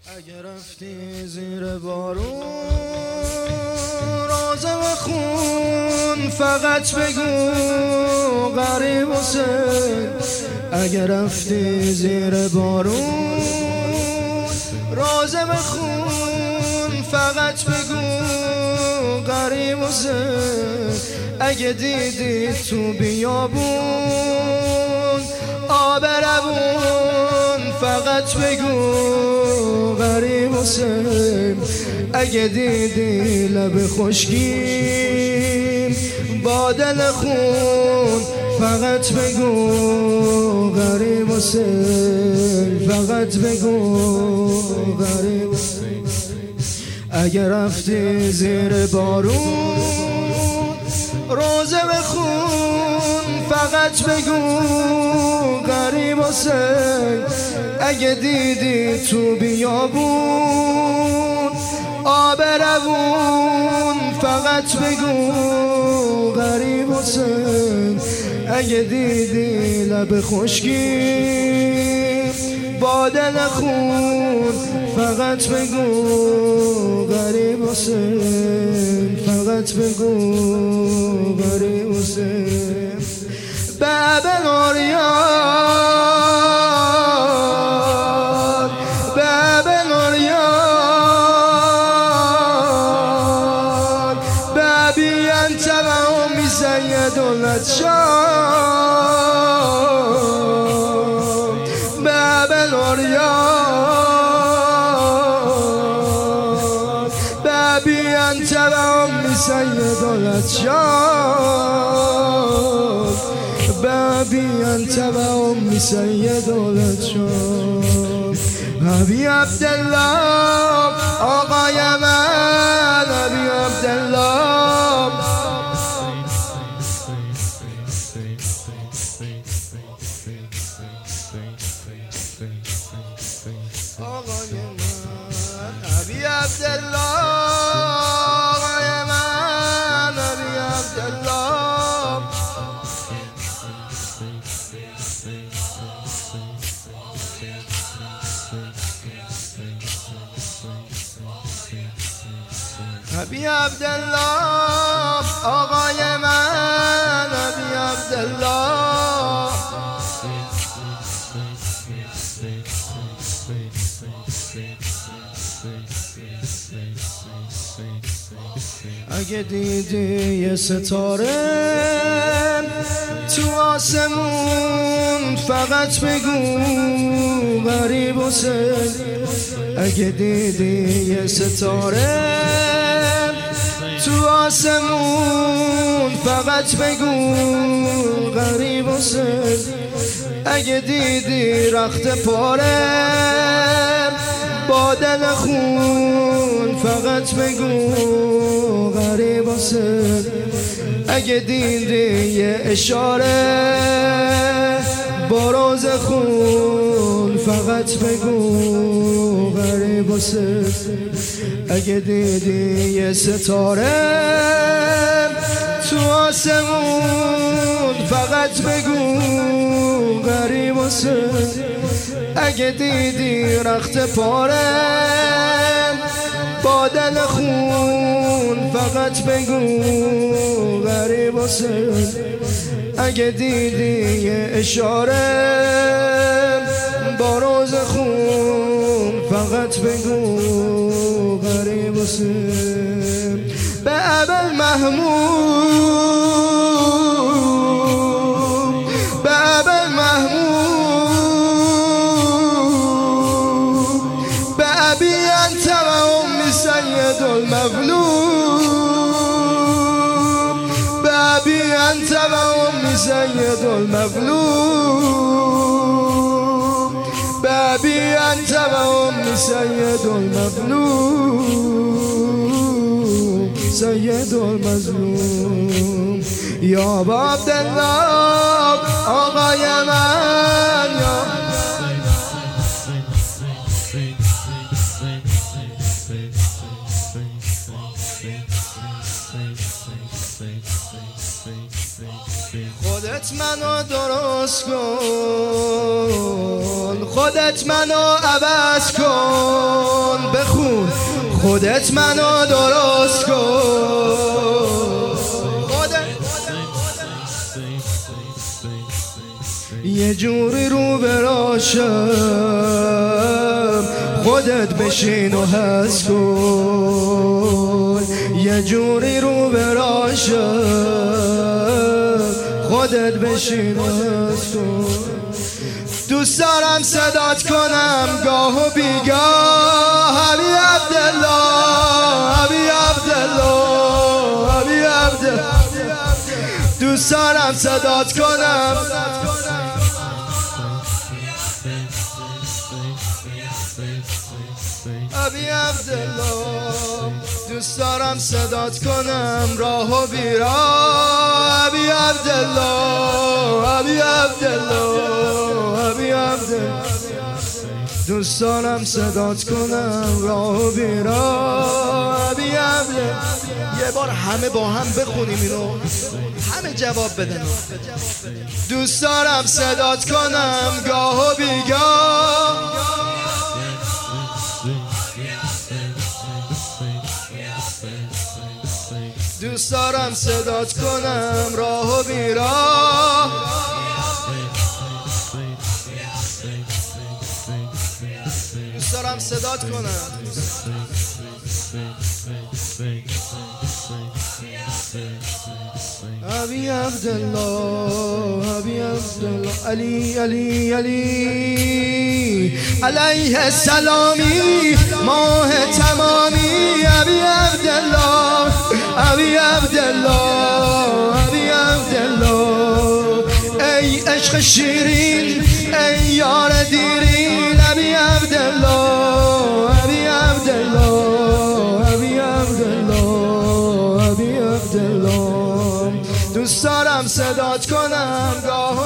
اگر رفتی زیر بارون روزه و خون فقط بگو غریب حسین. اگر رفتی زیر بارون روزه و خون فقط بگو غریب حسین. اگه دیدی تو بیابون آب روون فقط بگو غریب حسین. اگه دیدی لب خشکیم با دل خون فقط بگو غریب حسین. فقط بگو غریب حسین. اگه رفتی زیر بارون روزه بخون فقط بگو غریب حسین. اگه دیدی تو بیابون آب روون فقط بگو غریب حسین. اگه دیدی لب خشکی با دل خون فقط بگو غریب حسین. فقط بگو غریب حسین. باب نوریان باب نوریان بابی انت و امی سید الشام. باب نوریان بابی انت و امی سید الشام. بابی انت و امی سید الشام. ابی عبدالله آقای من ابی عبدالله. آقای من ابی عبدالله آقای من ابی عبدالله. ابی عبدالله آقای من ابی عبدالله. اگه دیدی یه ستاره تو آسمون فقط بگو غریب حسین. اگه دیدی یه ستاره تو آسمون فقط بگو غریب حسین. اگه دیدی رخت پاره با دل خون فقط بگو غریب حسین. اگه دیدی یه اشاره با روز خون فقط بگو غریب حسین. اگه دیدی یه ستاره تو آسمون فقط بگو غریب حسین. اگه دیدی رخت پاره با دل خون فقط بگو غریب حسین. اگه دیدی یه اشاره با روز خون فقط بگو غریب حسین. به ابل محمود به ابل محمود به ابی انت و امی سید المظلوم. به ابی انت و امی سید المظلوم. به ابی انت و امی سید المظلوم. سید المظلوم. یا ابا عبدالله آقای من یا خودت منو درست کن. خودت منو عوض کن، بخون خودت منو درست کن. یه جوری رو براشم، خودت بشین و حس کن. یه جوری رو براشم، خودت بشین و حس کن. دوست دارم صدات کنم گاه و بیگاه، ابی عبدالله ابی عبدالله ابی عبدالله. دوست دارم صدات کنم ابی عبدالله. دوست دارم صدات کنم راه و بیراه، ابی عبدالله ابی عبدالله ابی عبدالله. دوست دارم صدات کنم راه و بیراه، ابی عبدالله. یه بار همه با هم بخونیم اینو، همه جواب بدن. دوست دارم صدات کنم گاه و بیگاه، دوست دارم صدات کنم راه و بیراه. دوست دارم صدات کنم ابی عبدالله ابی عبدالله. علی علی علی علیه السلامی ماه تمامی، ابی عبدالله ابی عبدالله ابی عبدالله. ای عشق شیرین ای یار دیرین، ابی عبدالله ابی عبدالله ابی عبدالله ابی عبدالله. دوست دارم صدات کنم گاه